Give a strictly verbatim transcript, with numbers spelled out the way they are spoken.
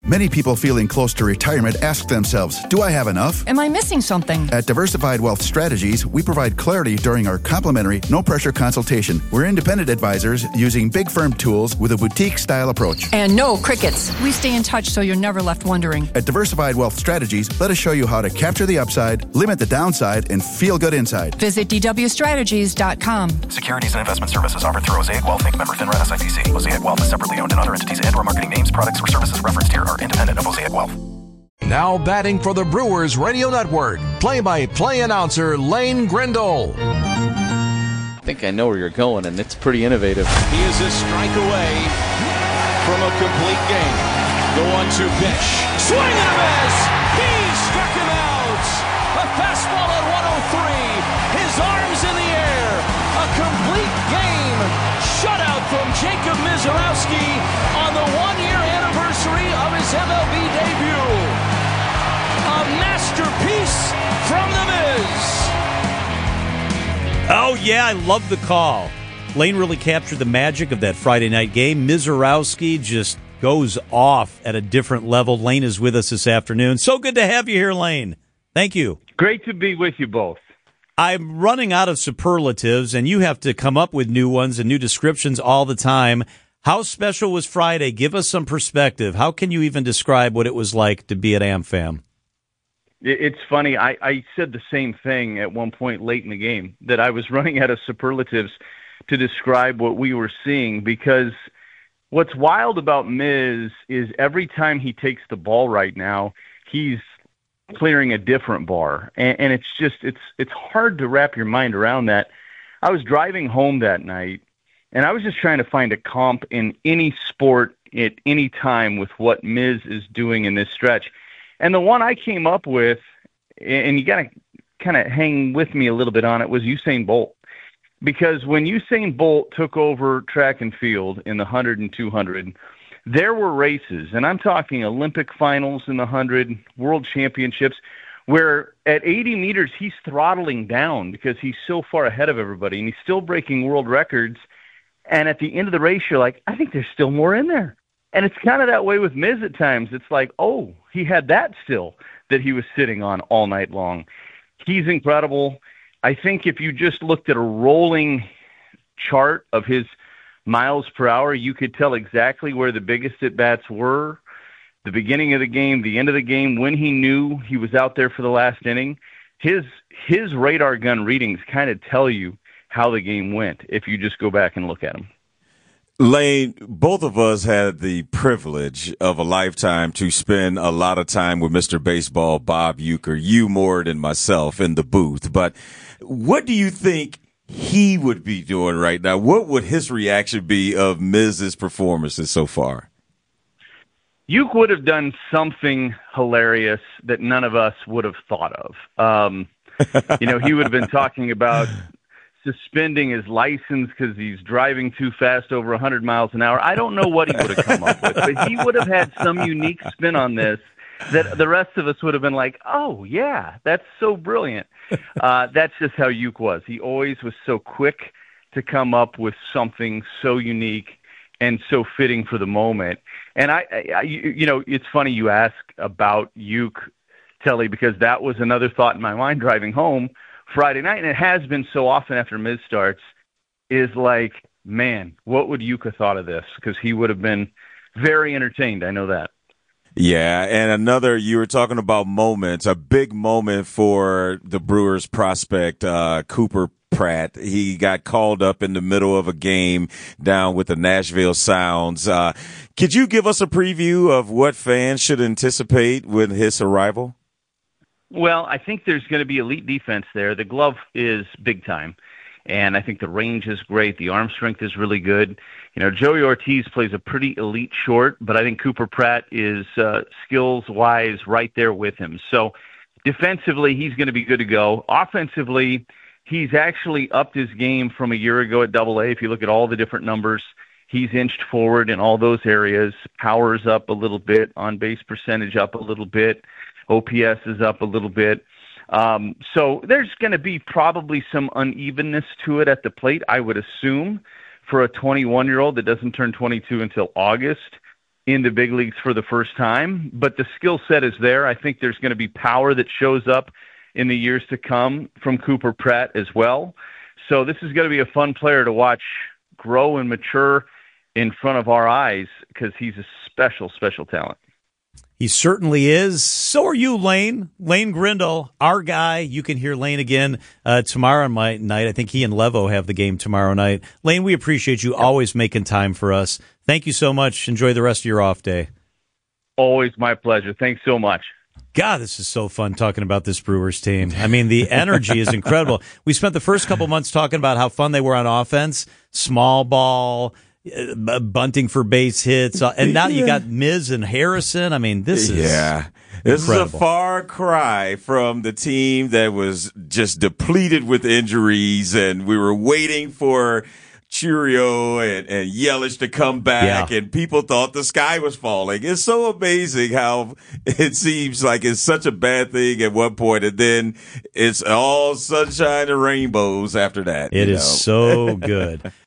Many people feeling close to retirement ask themselves, do I have enough? Am I missing something? At Diversified Wealth Strategies, we provide clarity during our complimentary, no-pressure consultation. We're independent advisors using big firm tools with a boutique-style approach. And no crickets. We stay in touch so you're never left wondering. At Diversified Wealth Strategies, let us show you how to capture the upside, limit the downside, and feel good inside. Visit d w strategies dot com. Securities and investment services offered through Mosaic Wealth, Incorporated. Member FINRA S I P C. Mosaic Wealth is separately owned, and other entities and or marketing names, products, or services referenced here are independent of Mosaic Wealth. Now batting for the Brewers Radio Network, play-by-play announcer Lane Grindle. I think I know where you're going, and it's pretty innovative. He is a strike away from a complete game. The one two pitch. Swing and a miss! He struck him out! A fastball at one oh three. His arms in the air. A complete game. Shutout from Jacob Misiorowski on the one-year anniversary of his M L B debut. A masterpiece from the Miz. Oh, yeah, I love the call. Lane really captured the magic of that Friday night game. Misiorowski just goes off at a different level. Lane is with us this afternoon. So good to have you here, Lane. Thank you. Great to be with you both. I'm running out of superlatives, and you have to come up with new ones and new descriptions all the time. How special was Friday? Give us some perspective. How can you even describe what it was like to be at AmFam? It's funny. I, I said the same thing at one point late in the game, that I was running out of superlatives to describe what we were seeing, because what's wild about Miz is every time he takes the ball right now, he's clearing a different bar. And, and it's just, it's, it's hard to wrap your mind around that. I was driving home that night, and I was just trying to find a comp in any sport at any time with what Miz is doing in this stretch. And the one I came up with, and you got to kind of hang with me a little bit on it, was Usain Bolt. Because when Usain Bolt took over track and field in the one hundred and two hundred, there were races, and I'm talking Olympic finals in the one hundred, world championships, where at eighty meters he's throttling down because he's so far ahead of everybody, and he's still breaking world records. And at the end of the race, you're like, I think there's still more in there. And it's kind of that way with Miz at times. It's like, oh, he had that still that he was sitting on all night long. He's incredible. I think if you just looked at a rolling chart of his miles per hour, you could tell exactly where the biggest at-bats were, the beginning of the game, the end of the game, when he knew he was out there for the last inning. His his radar gun readings kind of tell you how the game went if you just go back and look at them. Lane, both of us had the privilege of a lifetime to spend a lot of time with Mister Baseball, Bob Uecker, you more than myself in the booth. But what do you think he would be doing right now? What would his reaction be of Miz's performances so far? Uecker would have done something hilarious that none of us would have thought of. Um, you know, he would have been talking about suspending his license because he's driving too fast over one hundred miles an hour. I don't know what he would have come up with, but he would have had some unique spin on this that the rest of us would have been like, oh, yeah, that's so brilliant. Uh, that's just how Uecker was. He always was so quick to come up with something so unique and so fitting for the moment. And, I, I you know, it's funny you ask about Uecker, Telly, because that was another thought in my mind driving home Friday night, and it has been so often after Miz starts, is like, man, what would Uecker thought of this? Because he would have been very entertained. I know that. Yeah, and another, you were talking about moments, a big moment for the Brewers prospect, uh, Cooper Pratt. He got called up in the middle of a game down with the Nashville Sounds. Uh, could you give us a preview of what fans should anticipate with his arrival? Well, I think there's going to be elite defense there. The glove is big time, and I think the range is great. The arm strength is really good. You know, Joey Ortiz plays a pretty elite short, but I think Cooper Pratt is uh, skills-wise right there with him. So defensively, he's going to be good to go. Offensively, he's actually upped his game from a year ago at Double A. If you look at all the different numbers, he's inched forward in all those areas. Power's up a little bit, on-base percentage up a little bit. O P S is up a little bit. Um, so there's going to be probably some unevenness to it at the plate, I would assume, for a twenty-one-year-old that doesn't turn twenty-two until August. in the big leagues for the first time, but the skill set is there. I think there's going to be power that shows up in the years to come from Cooper Pratt as well. So this is going to be a fun player to watch grow and mature in front of our eyes because he's a special, special talent. He certainly is. So are you, Lane. Lane Grindle, our guy. You can hear Lane again uh, tomorrow night. I think he and Levo have the game tomorrow night. Lane, we appreciate you always making time for us. Thank you so much. Enjoy the rest of your off day. Always my pleasure. Thanks so much. God, this is so fun talking about this Brewers team. I mean, the energy is incredible. We spent the first couple months talking about how fun they were on offense, small ball, uh, bunting for base hits, uh, and now you got Miz and Harrison. I mean, this is yeah. This incredible. is a far cry from the team that was just depleted with injuries, and we were waiting for Churio and, and Yelich to come back, yeah. and people thought the sky was falling. It's so amazing how it seems like it's such a bad thing at one point, and then it's all sunshine and rainbows after that. It you is know? so good.